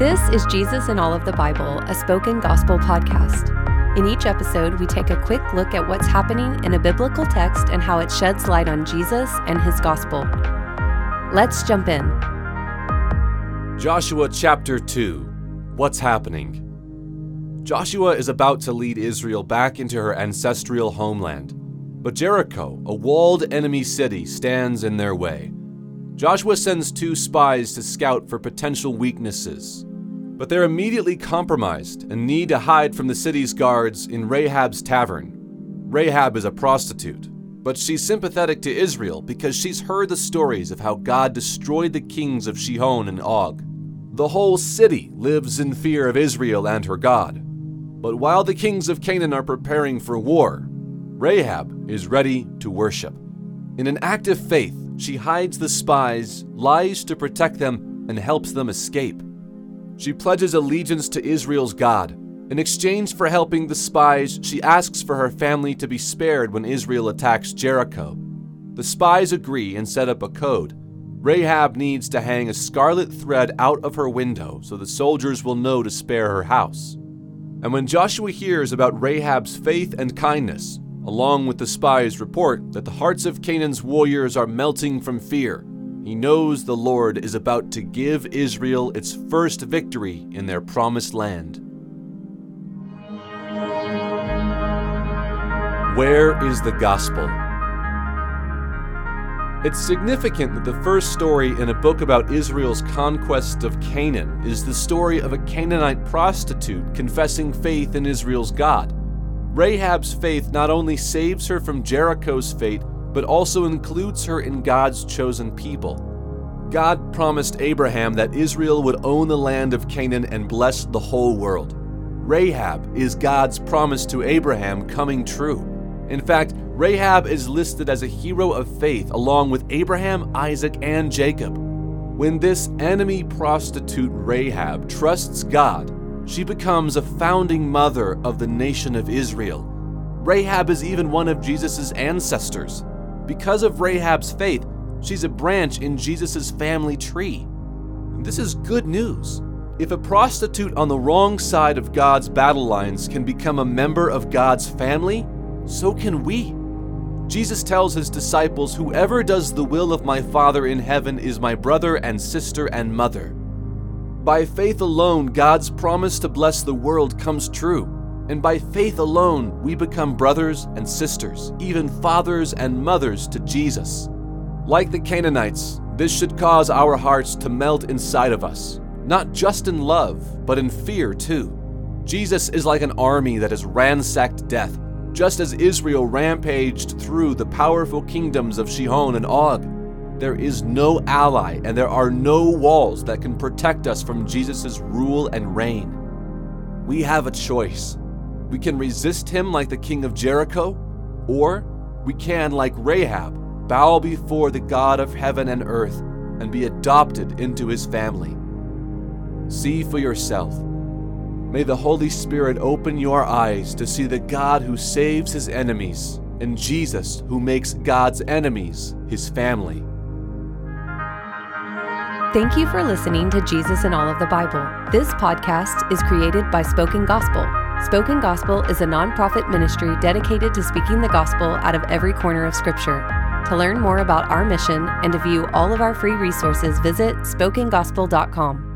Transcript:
This is Jesus in All of the Bible, a spoken gospel podcast. In each episode, we take a quick look at what's happening in a biblical text and how it sheds light on Jesus and his gospel. Let's jump in. Joshua chapter 2. What's happening? Joshua is about to lead Israel back into her ancestral homeland, but Jericho, a walled enemy city, stands in their way. Joshua sends 2 spies to scout for potential weaknesses, but they're immediately compromised and need to hide from the city's guards in Rahab's tavern. Rahab is a prostitute, but she's sympathetic to Israel because she's heard the stories of how God destroyed the kings of Sihon and Og. The whole city lives in fear of Israel and her God. But while the kings of Canaan are preparing for war, Rahab is ready to worship. In an act of faith, she hides the spies, lies to protect them, and helps them escape. She pledges allegiance to Israel's God. In exchange for helping the spies, she asks for her family to be spared when Israel attacks Jericho. The spies agree and set up a code. Rahab needs to hang a scarlet thread out of her window so the soldiers will know to spare her house. And when Joshua hears about Rahab's faith and kindness, along with the spies' report that the hearts of Canaan's warriors are melting from fear, he knows the Lord is about to give Israel its first victory in their promised land. Where is the gospel? It's significant that the first story in a book about Israel's conquest of Canaan is the story of a Canaanite prostitute confessing faith in Israel's God. Rahab's faith not only saves her from Jericho's fate, but also includes her in God's chosen people. God promised Abraham that Israel would own the land of Canaan and bless the whole world. Rahab is God's promise to Abraham coming true. In fact, Rahab is listed as a hero of faith along with Abraham, Isaac, and Jacob. When this enemy prostitute Rahab trusts God, she becomes a founding mother of the nation of Israel. Rahab is even one of Jesus' ancestors. Because of Rahab's faith, she's a branch in Jesus' family tree. This is good news. If a prostitute on the wrong side of God's battle lines can become a member of God's family, so can we. Jesus tells his disciples, "Whoever does the will of my Father in heaven is my brother and sister and mother." By faith alone, God's promise to bless the world comes true. And by faith alone, we become brothers and sisters, even fathers and mothers to Jesus. Like the Canaanites, this should cause our hearts to melt inside of us, not just in love, but in fear too. Jesus is like an army that has ransacked death, just as Israel rampaged through the powerful kingdoms of Sihon and Og. There is no ally and there are no walls that can protect us from Jesus' rule and reign. We have a choice. We can resist him like the king of Jericho, or we can, like Rahab, bow before the God of heaven and earth and be adopted into his family. See for yourself. May the Holy Spirit open your eyes to see the God who saves his enemies and Jesus who makes God's enemies his family. Thank you for listening to Jesus in All of the Bible. This podcast is created by Spoken Gospel. Spoken Gospel is a nonprofit ministry dedicated to speaking the gospel out of every corner of Scripture. To learn more about our mission and to view all of our free resources, visit spokengospel.com.